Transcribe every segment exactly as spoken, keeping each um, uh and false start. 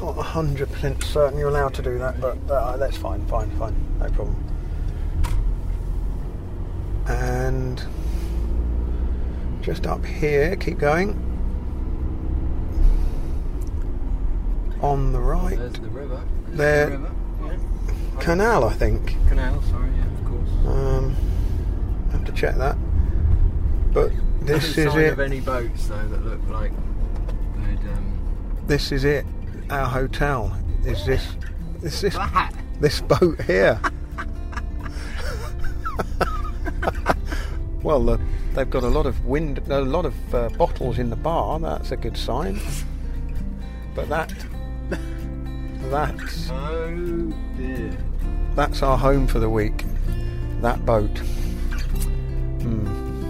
not one hundred percent certain you're allowed to do that, but uh, that's fine, fine, fine, no problem. And just up here, keep going. On the right. There's the river. There's there, the river. Yeah. Canal, I think. Canal, sorry, yeah, of course. Um, have to check that. But this No is sign it. of any boats though that look like they'd. Um... This is it. Our hotel is this. Is this That? this boat here? Well, uh, they've got a lot of wind, a lot of uh, bottles in the bar. That's a good sign. But that, that's Oh dear. that's our home for the week. That boat. Hmm.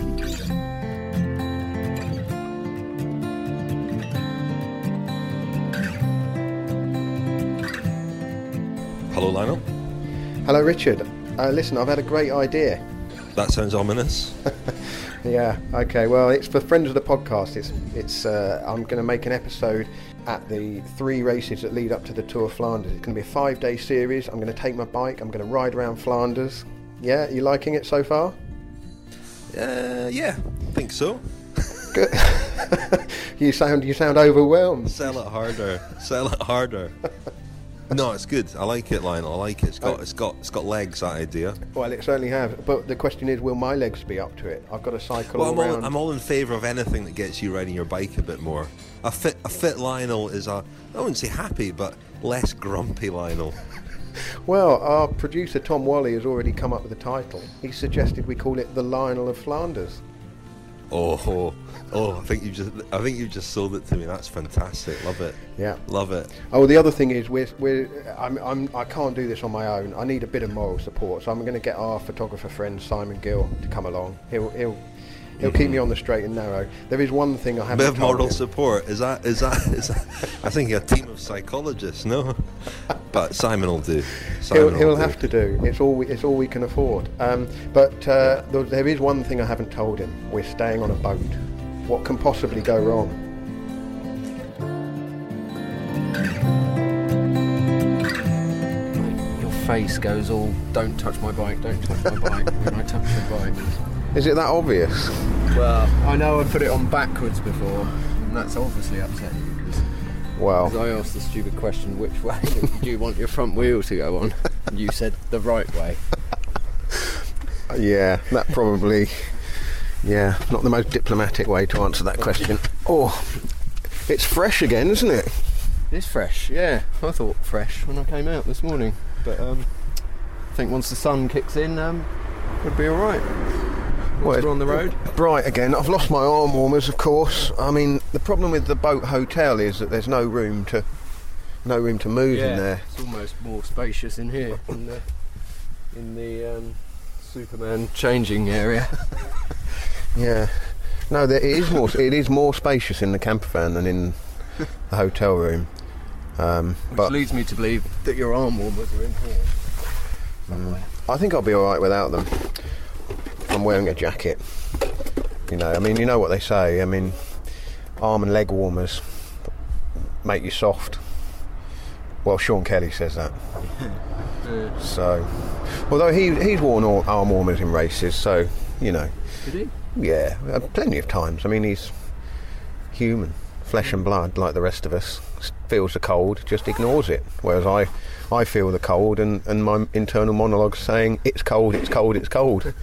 Hello, Lionel. Hello, Richard. Uh, listen, I've had a great idea. That sounds ominous. Yeah. Okay. Well, it's for friends of the podcast. It's it's. Uh, I'm going to make an episode at the three races that lead up to the Tour of Flanders. It's going to be a five-day series. I'm going to take my bike. I'm going to ride around Flanders. Yeah. You liking it so far? Uh, yeah, I think so. Good. you sound you sound overwhelmed. Sell it harder. Sell it harder. No, it's good. I like it, Lionel. I like it. It's got, it's got, it's got legs. That idea. Well, it certainly has. But the question is, will my legs be up to it? I've got to cycle Well, I'm around. all, I'm all in favour of anything that gets you riding your bike a bit more. A fit, a fit Lionel is a, I wouldn't say happy, but less grumpy Lionel. Well, our producer Tom Wally has already come up with a title. He suggested we call it the Lionel of Flanders. Oh, oh, oh! I think you just, I think you just sold it to me. That's fantastic. Love it. Yeah. Love it. Oh, the other thing is, we're, we're, I'm, I'm, I can't do this on my own. I need a bit of moral support, so I'm going to get our photographer friend Simon Gill to come along. He'll, he'll, he'll keep me on the straight and narrow. There is one thing I A haven't bit of told moral him. support. Is that, is that, is that? I think a team of psychologists. No, but Simon will do. Simon He'll, will he'll do. have to do. It's all we, it's all we can afford. Um, but uh, there, there is one thing I haven't told him. We're staying on a boat. What can possibly go wrong? Your face goes all, don't touch my bike, don't touch my bike when I touch your bike. Is it that obvious? Well, I know I put it on backwards before, and that's obviously upsetting you because Well, I asked the stupid question, which way do you want your front wheel to go on? And you said the right way. yeah, that probably, yeah, not the most diplomatic way to answer that question. Oh, it's fresh again, isn't it? It's fresh, yeah. I thought fresh when I came out this morning, but um, I think once the sun kicks in, um, it'll be all right. Well, We're on the road. Bright again. I've lost my arm warmers, of course. I mean, the problem with the boat hotel is that there's no room to, no room to move Yeah, in there. it's almost more spacious in here in the in the um, Superman changing area. Yeah. No, there, it is more. It is more spacious in the camper van than in the hotel room. Um, Which but leads me to believe that your arm warmers are in here. Mm, I think I'll be all right without them. I'm wearing a jacket. You know, I mean, you know what they say. I mean, arm and leg warmers make you soft. Well, Sean Kelly says that. Yeah. So, although he he's worn all arm warmers in races, so you know, Did he? yeah, uh, plenty of times. I mean, he's human, flesh and blood, like the rest of us. Feels the cold, just ignores it. Whereas I, I feel the cold, and, and my internal monologue's saying, "It's cold, it's cold, it's cold."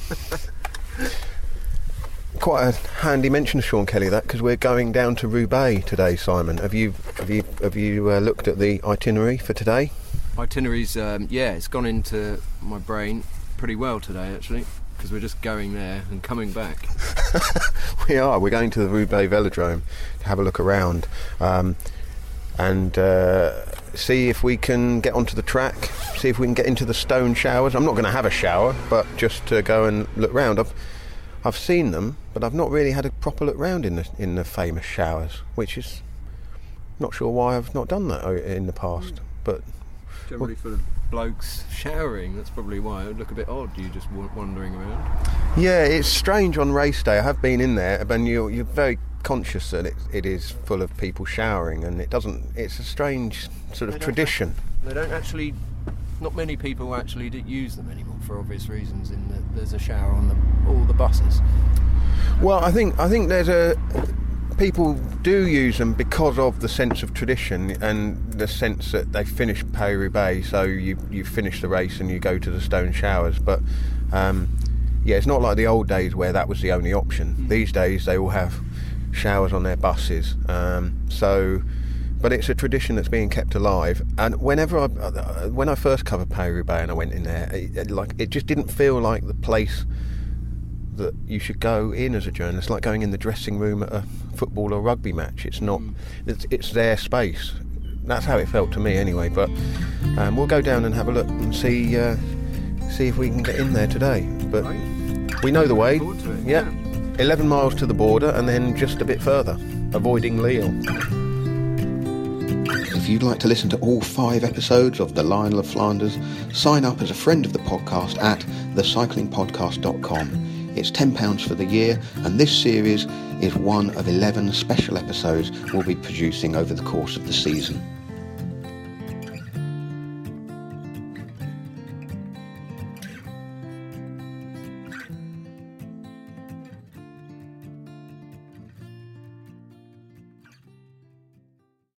Quite a handy mention of Sean Kelly, that, because we're going down to Roubaix today, Simon. Have you have you have you uh, looked at the itinerary for today? Itineraries, um, yeah, it's gone into my brain pretty well today, actually, because we're just going there and coming back. We are. We're going to the Roubaix Velodrome to have a look around um, and uh, see if we can get onto the track, see if we can get into the stone showers. I'm not going to have a shower, but just to go and look round. I've I've seen them, but I've not really had a proper look round in the in the famous showers, which is not sure why I've not done that in the past. But Generally full of blokes showering, that's probably why it would look a bit odd, you just w- wandering around. yeah, it's strange on race day. I have been in there, and you're, you're very conscious that it, it is full of people showering, and it doesn't. It's a strange sort of They don't tradition. They don't actually. Not many people actually do use them anymore for obvious reasons. In that there's a shower on the, all the buses. Well, I think I think there's a people do use them because of the sense of tradition and the sense that they finish Paris-Roubaix, so you you finish the race and you go to the stone showers. But um, yeah, it's not like the old days where that was the only option. Mm. These days they all have showers on their buses. Um, so, but it's a tradition that's being kept alive. And whenever I when I first covered Paris-Roubaix and I went in there, it, it, like it just didn't feel like the place that you should go in as a journalist, like going in the dressing room at a football or rugby match. It's not. Mm. It's, it's their space. That's how it felt to me, anyway. But um, we'll go down and have a look and see uh, see if we can get in there today. But right. we know the way. Yeah. yeah, eleven miles to the border, and then just a bit further, avoiding Lille. If you'd like to listen to all five episodes of The Lionel of Flanders, sign up as a friend of the podcast at the cycling podcast dot com. It's ten pounds for the year, and this series is one of eleven special episodes we'll be producing over the course of the season.